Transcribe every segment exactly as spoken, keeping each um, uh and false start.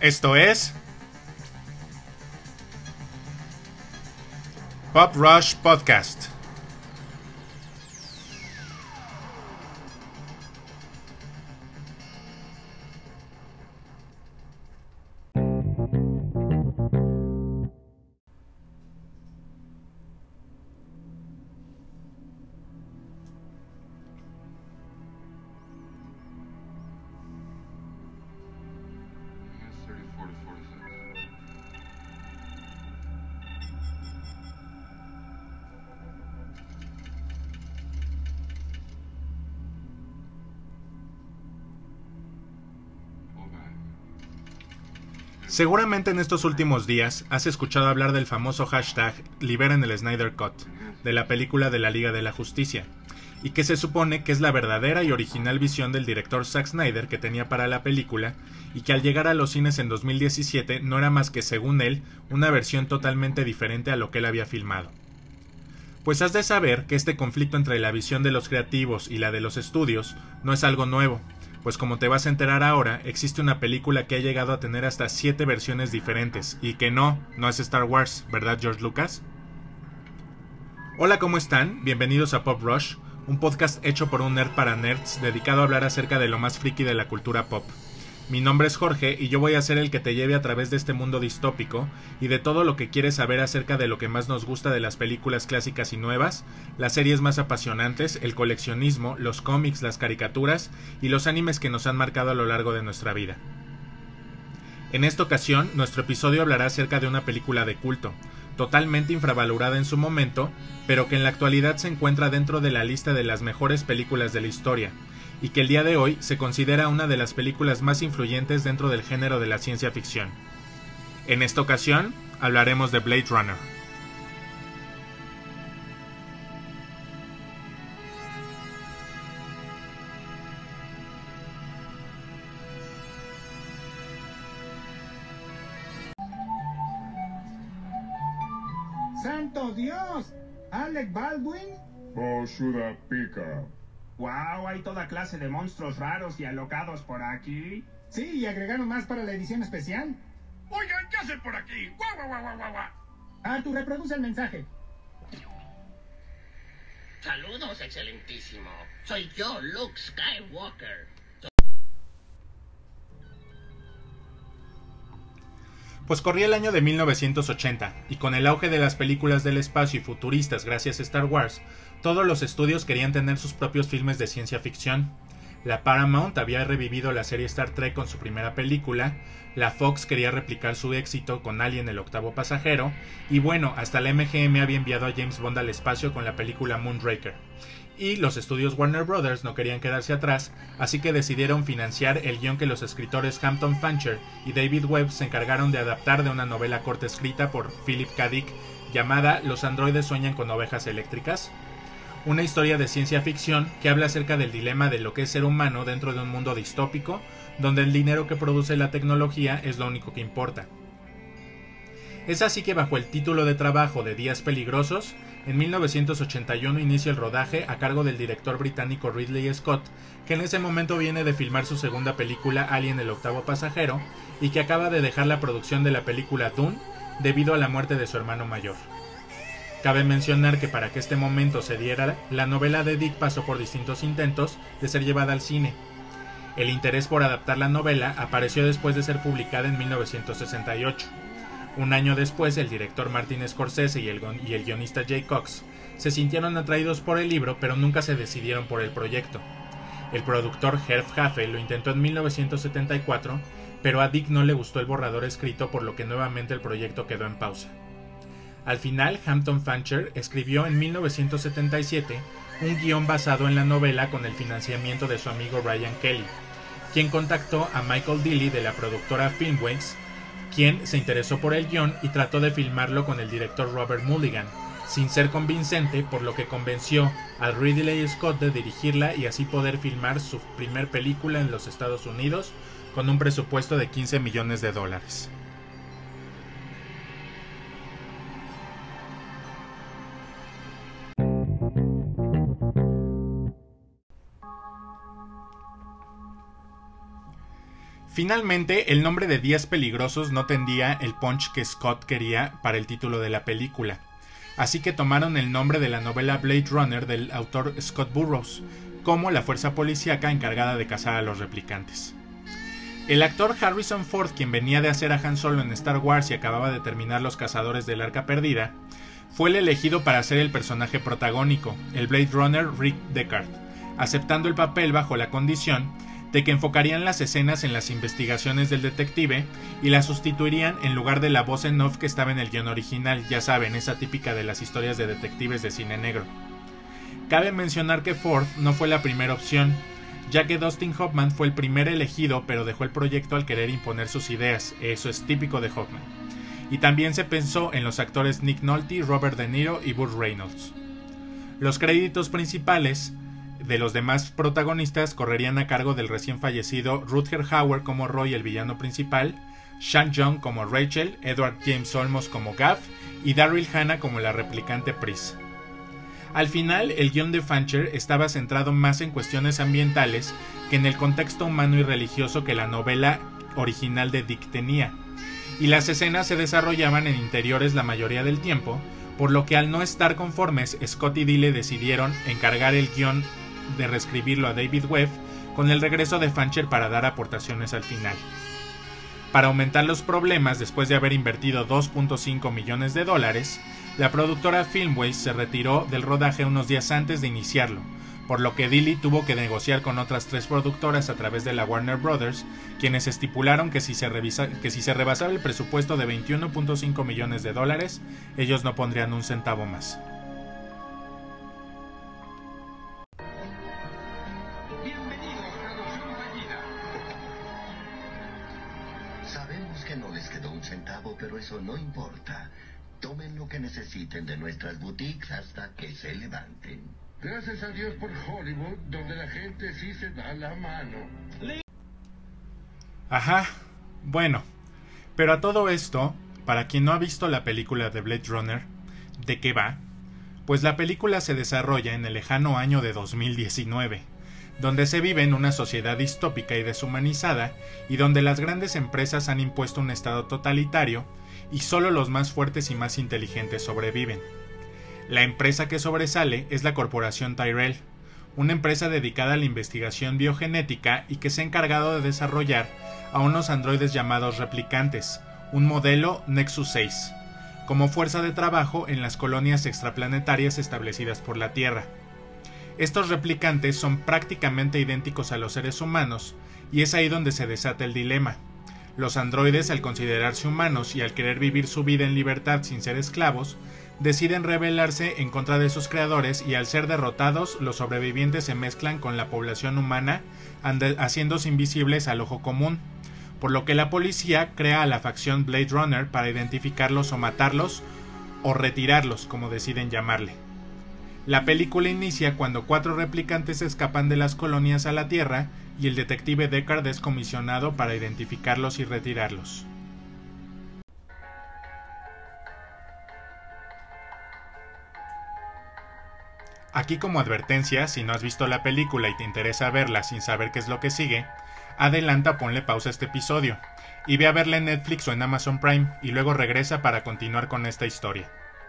Esto es Pop Rush Podcast. Seguramente en estos últimos días has escuchado hablar del famoso hashtag Liberen el Snyder Cut, de la película de la Liga de la Justicia, y que se supone que es la verdadera y original visión del director Zack Snyder que tenía para la película, y que al llegar a los cines en dos mil diecisiete no era más que, según él, una versión totalmente diferente a lo que él había filmado. Pues has de saber que este conflicto entre la visión de los creativos y la de los estudios no es algo nuevo, pues como te vas a enterar ahora, existe una película que ha llegado a tener hasta siete versiones diferentes, y que no, no es Star Wars, ¿verdad, George Lucas? Hola, ¿cómo están? Bienvenidos a Pop Rush, un podcast hecho por un nerd para nerds dedicado a hablar acerca de lo más friki de la cultura pop. Mi nombre es Jorge y yo voy a ser el que te lleve a través de este mundo distópico y de todo lo que quieres saber acerca de lo que más nos gusta de las películas clásicas y nuevas, las series más apasionantes, el coleccionismo, los cómics, las caricaturas y los animes que nos han marcado a lo largo de nuestra vida. En esta ocasión, nuestro episodio hablará acerca de una película de culto, totalmente infravalorada en su momento, pero que en la actualidad se encuentra dentro de la lista de las mejores películas de la historia, y que el día de hoy se considera una de las películas más influyentes dentro del género de la ciencia ficción. En esta ocasión, hablaremos de Blade Runner. ¡Santo Dios! ¿Alec Baldwin? ¿O should I pick up? ¡Wow! Hay toda clase de monstruos raros y alocados por aquí. Sí, y agregaron más para la edición especial. Oigan, ¿qué hacen por aquí? ¡Guau, guau, guau, guau, guau, guau! Arthur, reproduce el mensaje. Saludos, excelentísimo. Soy yo, Luke Skywalker. Pues corría el año de mil novecientos ochenta, y con el auge de las películas del espacio y futuristas gracias a Star Wars, todos los estudios querían tener sus propios filmes de ciencia ficción. La Paramount había revivido la serie Star Trek con su primera película, la Fox quería replicar su éxito con Alien el octavo pasajero, y bueno, hasta la M G M había enviado a James Bond al espacio con la película Moonraker. Y los estudios Warner Brothers no querían quedarse atrás, así que decidieron financiar el guión que los escritores Hampton Fancher y David Webb se encargaron de adaptar de una novela corta escrita por Philip K. Dick llamada Los androides sueñan con ovejas eléctricas. Una historia de ciencia ficción que habla acerca del dilema de lo que es ser humano dentro de un mundo distópico, donde el dinero que produce la tecnología es lo único que importa. Es así que bajo el título de trabajo de Días Peligrosos, en mil novecientos ochenta y uno inicia el rodaje a cargo del director británico Ridley Scott, que en ese momento viene de filmar su segunda película Alien el octavo pasajero, y que acaba de dejar la producción de la película Dune debido a la muerte de su hermano mayor. Cabe mencionar que para que este momento se diera, la novela de Dick pasó por distintos intentos de ser llevada al cine. El interés por adaptar la novela apareció después de ser publicada en mil novecientos sesenta y ocho. Un año después, el director Martin Scorsese y el, y el guionista Jay Cox se sintieron atraídos por el libro, pero nunca se decidieron por el proyecto. El productor Herb Jaffe lo intentó en mil novecientos setenta y cuatro, pero a Dick no le gustó el borrador escrito, por lo que nuevamente el proyecto quedó en pausa. Al final, Hampton Fancher escribió en mil novecientos setenta y siete un guión basado en la novela con el financiamiento de su amigo Ryan Kelly, quien contactó a Michael Dilley de la productora Filmworks, quien se interesó por el guión y trató de filmarlo con el director Robert Mulligan, sin ser convincente, por lo que convenció a Ridley Scott de dirigirla y así poder filmar su primer película en los Estados Unidos con un presupuesto de quince millones de dólares. Finalmente, el nombre de Días Peligrosos no tendría el punch que Scott quería para el título de la película, así que tomaron el nombre de la novela Blade Runner del autor Scott Burrows, como la fuerza policíaca encargada de cazar a los replicantes. El actor Harrison Ford, quien venía de hacer a Han Solo en Star Wars y acababa de terminar Los Cazadores del Arca Perdida, fue el elegido para ser el personaje protagónico, el Blade Runner Rick Deckard, aceptando el papel bajo la condición de que enfocarían las escenas en las investigaciones del detective y la sustituirían en lugar de la voz en off que estaba en el guion original, ya saben, esa típica de las historias de detectives de cine negro. Cabe mencionar que Ford no fue la primera opción, ya que Dustin Hoffman fue el primer elegido, pero dejó el proyecto al querer imponer sus ideas, eso es típico de Hoffman. Y también se pensó en los actores Nick Nolte, Robert De Niro y Burt Reynolds. Los créditos principales de los demás protagonistas correrían a cargo del recién fallecido Rutger Hauer como Roy, el villano principal, Sean Young como Rachel, Edward James Olmos como Gav y Daryl Hannah como la replicante Pris. Al final, el guión de Fancher estaba centrado más en cuestiones ambientales que en el contexto humano y religioso que la novela original de Dick tenía, y las escenas se desarrollaban en interiores la mayoría del tiempo, por lo que al no estar conformes, Scott y Dille decidieron encargar el guión de reescribirlo a David Webb con el regreso de Fancher para dar aportaciones al final. Para aumentar los problemas, después de haber invertido dos punto cinco millones de dólares, la productora Filmways se retiró del rodaje unos días antes de iniciarlo, por lo que Dille tuvo que negociar con otras tres productoras a través de la Warner Brothers, quienes estipularon que si se, revisa, que si se rebasaba el presupuesto de veintiuno punto cinco millones de dólares, ellos no pondrían un centavo más. No les quedó un centavo, pero eso no importa. Tomen lo que necesiten de nuestras boutiques hasta que se levanten. Gracias a Dios por Hollywood, donde la gente sí se da la mano. Ajá, bueno. Pero a todo esto, para quien no ha visto la película de Blade Runner, ¿de qué va? Pues la película se desarrolla en el lejano año de dos mil diecinueve, donde se vive en una sociedad distópica y deshumanizada, y donde las grandes empresas han impuesto un estado totalitario, y solo los más fuertes y más inteligentes sobreviven. La empresa que sobresale es la corporación Tyrell, una empresa dedicada a la investigación biogenética y que se ha encargado de desarrollar a unos androides llamados replicantes, un modelo Nexus seis, como fuerza de trabajo en las colonias extraplanetarias establecidas por la Tierra. Estos replicantes son prácticamente idénticos a los seres humanos, y es ahí donde se desata el dilema. Los androides, al considerarse humanos y al querer vivir su vida en libertad sin ser esclavos, deciden rebelarse en contra de sus creadores, y al ser derrotados, los sobrevivientes se mezclan con la población humana, haciéndose invisibles al ojo común, por lo que la policía crea a la facción Blade Runner para identificarlos o matarlos, o retirarlos, como deciden llamarle. La película inicia cuando cuatro replicantes escapan de las colonias a la Tierra y el detective Deckard es comisionado para identificarlos y retirarlos. Aquí, como advertencia, si no has visto la película y te interesa verla sin saber qué es lo que sigue, adelanta, ponle pausa a este episodio y ve a verla en Netflix o en Amazon Prime y luego regresa para continuar con esta historia.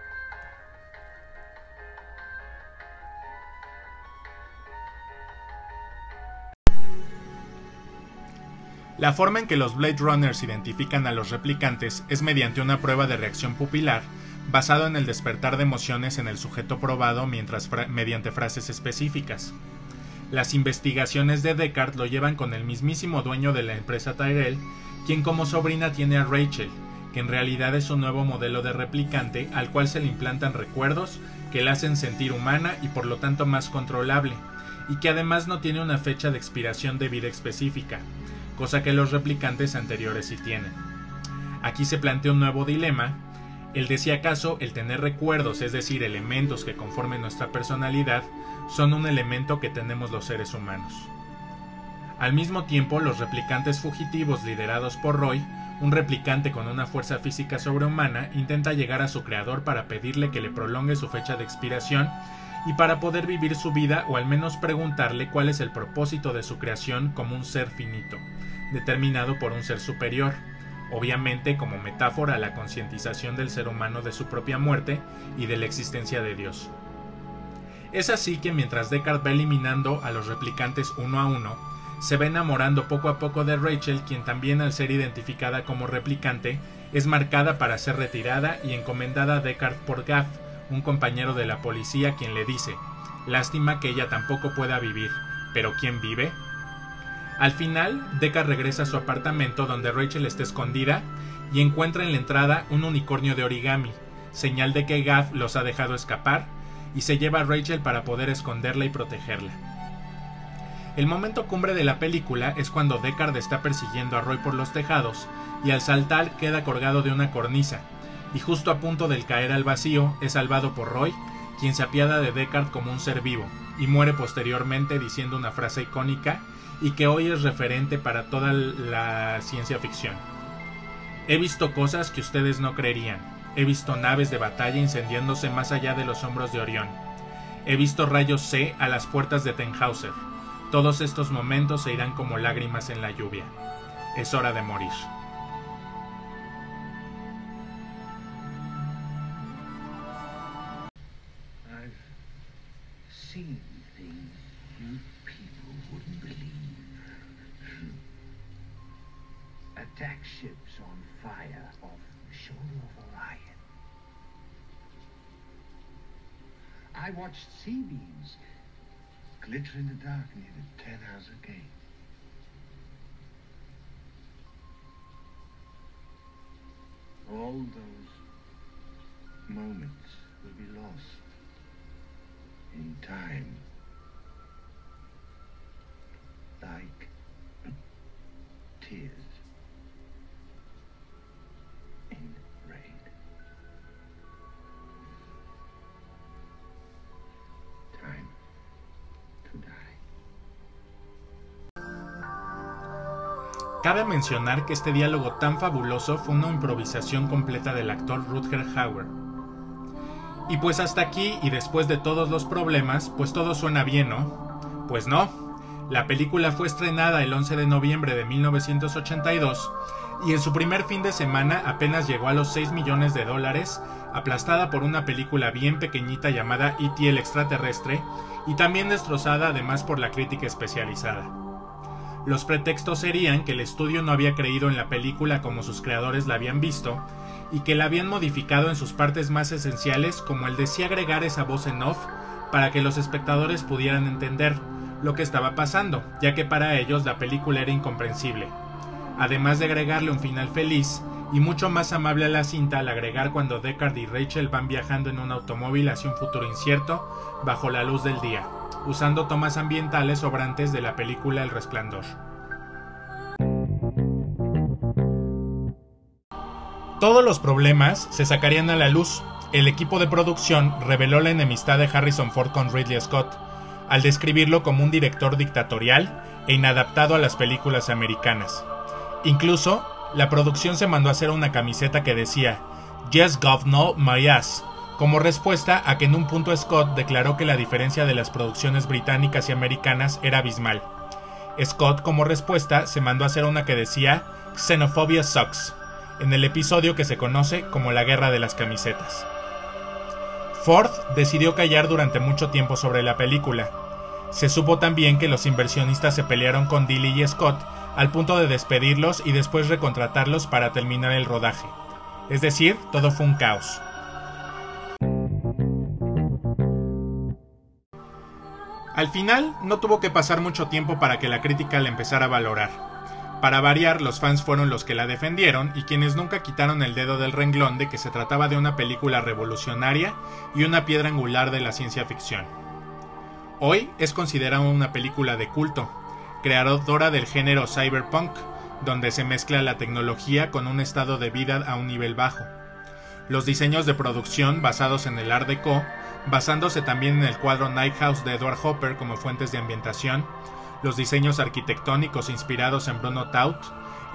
La forma en que los Blade Runners identifican a los replicantes es mediante una prueba de reacción pupilar basado en el despertar de emociones en el sujeto probado mientras fra- mediante frases específicas. Las investigaciones de Deckard lo llevan con el mismísimo dueño de la empresa Tyrell, quien como sobrina tiene a Rachel, que en realidad es un nuevo modelo de replicante al cual se le implantan recuerdos que la hacen sentir humana y por lo tanto más controlable, y que además no tiene una fecha de expiración de vida específica, cosa que los replicantes anteriores sí tienen. Aquí se plantea un nuevo dilema, el de si acaso el tener recuerdos, es decir, elementos que conformen nuestra personalidad, son un elemento que tenemos los seres humanos. Al mismo tiempo, los replicantes fugitivos liderados por Roy, un replicante con una fuerza física sobrehumana, intenta llegar a su creador para pedirle que le prolongue su fecha de expiración y para poder vivir su vida, o al menos preguntarle cuál es el propósito de su creación como un ser finito, determinado por un ser superior, obviamente como metáfora a la concientización del ser humano de su propia muerte y de la existencia de Dios. Es así que mientras Deckard va eliminando a los replicantes uno a uno, se va enamorando poco a poco de Rachel, quien también, al ser identificada como replicante, es marcada para ser retirada y encomendada a Deckard por Gaff, un compañero de la policía, quien le dice: lástima que ella tampoco pueda vivir, pero ¿quién vive? Al final, Deckard regresa a su apartamento donde Rachel está escondida y encuentra en la entrada un unicornio de origami, señal de que Gaff los ha dejado escapar, y se lleva a Rachel para poder esconderla y protegerla. El momento cumbre de la película es cuando Deckard está persiguiendo a Roy por los tejados y al saltar queda colgado de una cornisa, y justo a punto de caer al vacío es salvado por Roy, quien se apiada de Deckard como un ser vivo, y muere posteriormente diciendo una frase icónica y que hoy es referente para toda la ciencia ficción: he visto cosas que ustedes no creerían, he visto naves de batalla incendiándose más allá de los hombros de Orión, he visto rayos C a las puertas de Tannhauser. Todos estos momentos se irán como lágrimas en la lluvia. Es hora de morir. I've seen things you people wouldn't believe. Attack ships on fire off the shoulder of Orion. I watched sea beams glitter in the dark near the Tannhauser Gate. All those moments will be lost in time, like tears in rain. Time. Cabe mencionar que este diálogo tan fabuloso fue una improvisación completa del actor Rutger Hauer. Y pues hasta aquí, y después de todos los problemas, pues todo suena bien, ¿no? Pues no. La película fue estrenada el once de noviembre de mil novecientos ochenta y dos y en su primer fin de semana apenas llegó a los seis millones de dólares, aplastada por una película bien pequeñita llamada E T el extraterrestre, y también destrozada además por la crítica especializada. Los pretextos serían que el estudio no había creído en la película como sus creadores la habían visto, y que la habían modificado en sus partes más esenciales, como el de sí agregar esa voz en off para que los espectadores pudieran entender lo que estaba pasando, ya que para ellos la película era incomprensible. Además de agregarle un final feliz y mucho más amable a la cinta al agregar cuando Deckard y Rachel van viajando en un automóvil hacia un futuro incierto bajo la luz del día, usando tomas ambientales sobrantes de la película El Resplandor. Todos los problemas se sacarían a la luz. El equipo de producción reveló la enemistad de Harrison Ford con Ridley Scott, al describirlo como un director dictatorial e inadaptado a las películas americanas. Incluso, la producción se mandó a hacer una camiseta que decía "Yes, Governor, my ass", como respuesta a que en un punto Scott declaró que la diferencia de las producciones británicas y americanas era abismal. Scott, como respuesta, se mandó a hacer una que decía "Xenophobia sucks", en el episodio que se conoce como la Guerra de las Camisetas. Ford decidió callar durante mucho tiempo sobre la película. Se supo también que los inversionistas se pelearon con Dilley y Scott al punto de despedirlos y después recontratarlos para terminar el rodaje. Es decir, todo fue un caos. Al final, no tuvo que pasar mucho tiempo para que la crítica la empezara a valorar. Para variar, los fans fueron los que la defendieron y quienes nunca quitaron el dedo del renglón de que se trataba de una película revolucionaria y una piedra angular de la ciencia ficción. Hoy es considerada una película de culto, creadora del género cyberpunk, donde se mezcla la tecnología con un estado de vida a un nivel bajo. Los diseños de producción basados en el Art Deco, basándose también en el cuadro Night House de Edward Hopper como fuentes de ambientación, los diseños arquitectónicos inspirados en Bruno Taut,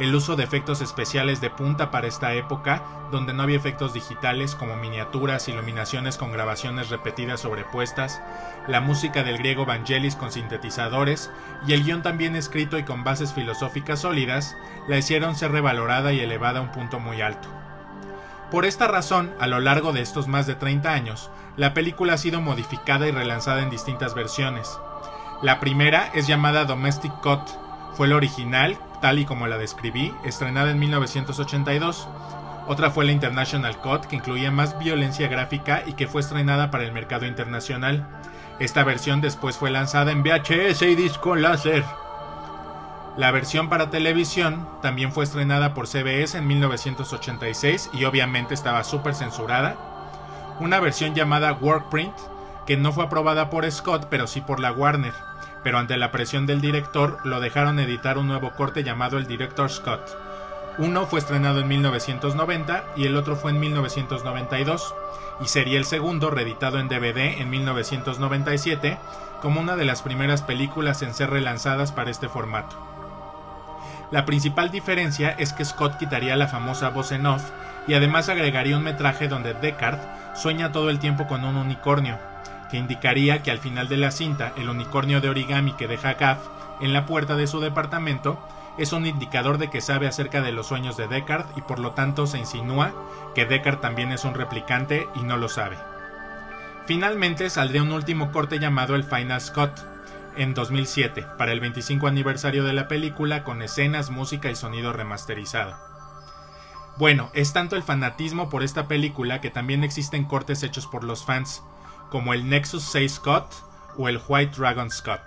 el uso de efectos especiales de punta para esta época, donde no había efectos digitales como miniaturas, iluminaciones con grabaciones repetidas sobrepuestas, la música del griego Vangelis con sintetizadores y el guión también escrito y con bases filosóficas sólidas, la hicieron ser revalorada y elevada a un punto muy alto. Por esta razón, a lo largo de estos más de treinta años, la película ha sido modificada y relanzada en distintas versiones. La primera es llamada Domestic Cut, fue la original, tal y como la describí, estrenada en mil novecientos ochenta y dos. Otra fue la International Cut, que incluía más violencia gráfica y que fue estrenada para el mercado internacional. Esta versión después fue lanzada en V H S y disco láser. La versión para televisión también fue estrenada por C B S en mil novecientos ochenta y seis y obviamente estaba súper censurada. Una versión llamada Workprint, que no fue aprobada por Scott pero sí por la Warner, pero ante la presión del director lo dejaron editar un nuevo corte llamado el Director's Cut. Uno fue estrenado en mil novecientos noventa y el otro fue en mil novecientos noventa y dos, y sería el segundo reeditado en D V D en mil novecientos noventa y siete como una de las primeras películas en ser relanzadas para este formato. La principal diferencia es que Scott quitaría la famosa voz en off y además agregaría un metraje donde Deckard sueña todo el tiempo con un unicornio, que indicaría que al final de la cinta el unicornio de origami que deja Gaff en la puerta de su departamento es un indicador de que sabe acerca de los sueños de Deckard y por lo tanto se insinúa que Deckard también es un replicante y no lo sabe. Finalmente saldría un último corte llamado el Final Cut en dos mil siete para el veinticinco aniversario de la película con escenas, música y sonido remasterizado. Bueno, es tanto el fanatismo por esta película que también existen cortes hechos por los fans, como el Nexus seis Cut o el White Dragon's Cut.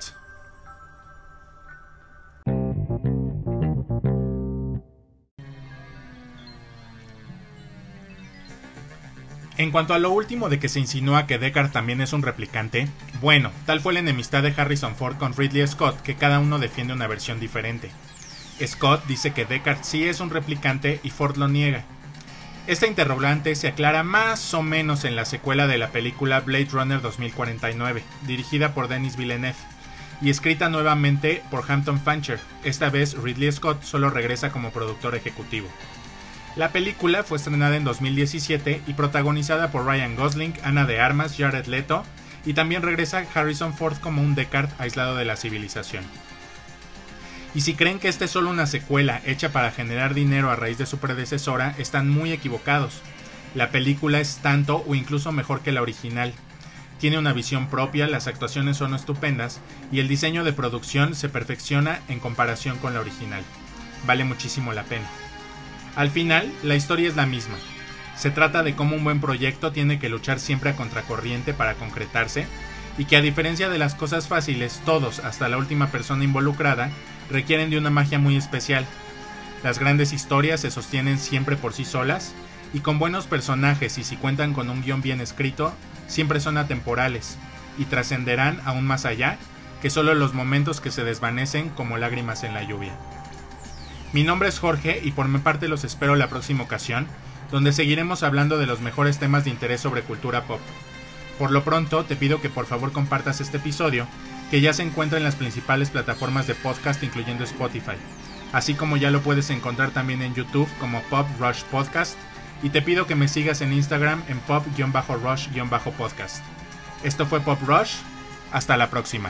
En cuanto a lo último de que se insinúa que Deckard también es un replicante, bueno, tal fue la enemistad de Harrison Ford con Ridley Scott que cada uno defiende una versión diferente. Scott dice que Deckard sí es un replicante y Ford lo niega. Esta interrogante se aclara más o menos en la secuela de la película Blade Runner dos mil cuarenta y nueve, dirigida por Denis Villeneuve, y escrita nuevamente por Hampton Fancher. Esta vez Ridley Scott solo regresa como productor ejecutivo. La película fue estrenada en dos mil diecisiete y protagonizada por Ryan Gosling, Ana de Armas, Jared Leto, y también regresa Harrison Ford como un Deckard aislado de la civilización. Y si creen que esta es solo una secuela hecha para generar dinero a raíz de su predecesora, están muy equivocados. La película es tanto o incluso mejor que la original. Tiene una visión propia, las actuaciones son estupendas y el diseño de producción se perfecciona en comparación con la original. Vale muchísimo la pena. Al final, la historia es la misma. Se trata de cómo un buen proyecto tiene que luchar siempre a contracorriente para concretarse, y que a diferencia de las cosas fáciles, todos, hasta la última persona involucrada, requieren de una magia muy especial. Las grandes historias se sostienen siempre por sí solas, y con buenos personajes y si cuentan con un guión bien escrito, siempre son atemporales, y trascenderán aún más allá que solo los momentos que se desvanecen como lágrimas en la lluvia. Mi nombre es Jorge y por mi parte los espero la próxima ocasión, donde seguiremos hablando de los mejores temas de interés sobre cultura pop. Por lo pronto, te pido que por favor compartas este episodio, que ya se encuentra en las principales plataformas de podcast incluyendo Spotify, así como ya lo puedes encontrar también en YouTube como Pop Rush Podcast, y te pido que me sigas en Instagram en pop-rush-podcast. Esto fue Pop Rush, hasta la próxima.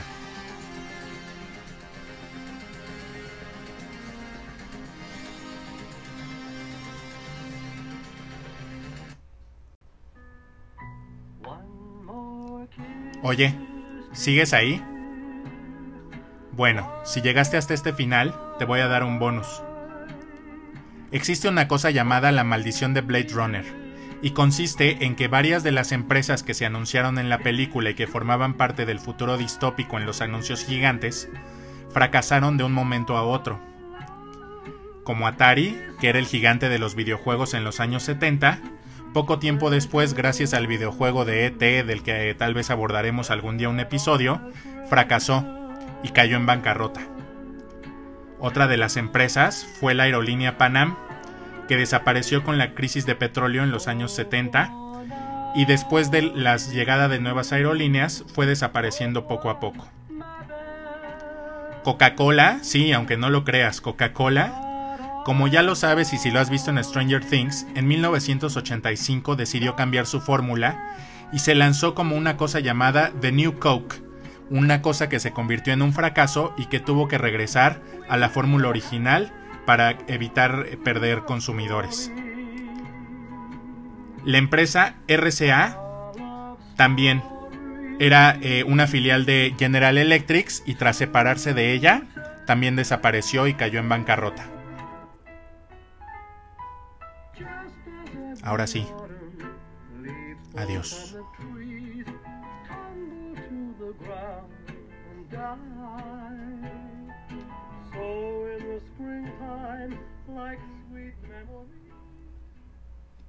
Oye, ¿sigues ahí? Bueno, si llegaste hasta este final, te voy a dar un bonus. Existe una cosa llamada la maldición de Blade Runner, y consiste en que varias de las empresas que se anunciaron en la película y que formaban parte del futuro distópico en los anuncios gigantes, fracasaron de un momento a otro. Como Atari, que era el gigante de los videojuegos en los años setenta, poco tiempo después, gracias al videojuego de E T, del que tal vez abordaremos algún día un episodio, fracasó y cayó en bancarrota. Otra de las empresas fue la aerolínea Pan Am, que desapareció con la crisis de petróleo en los años setenta, y después de la llegada de nuevas aerolíneas fue desapareciendo poco a poco. Coca-Cola, sí, aunque no lo creas, Coca-Cola Como ya lo sabes y si lo has visto en Stranger Things, en mil novecientos ochenta y cinco decidió cambiar su fórmula y se lanzó como una cosa llamada The New Coke, una cosa que se convirtió en un fracaso y que tuvo que regresar a la fórmula original para evitar perder consumidores. La empresa R C A también era eh, una filial de General Electric y tras separarse de ella también desapareció y cayó en bancarrota. Ahora sí. Adiós. So in the springtime, like sweet memories.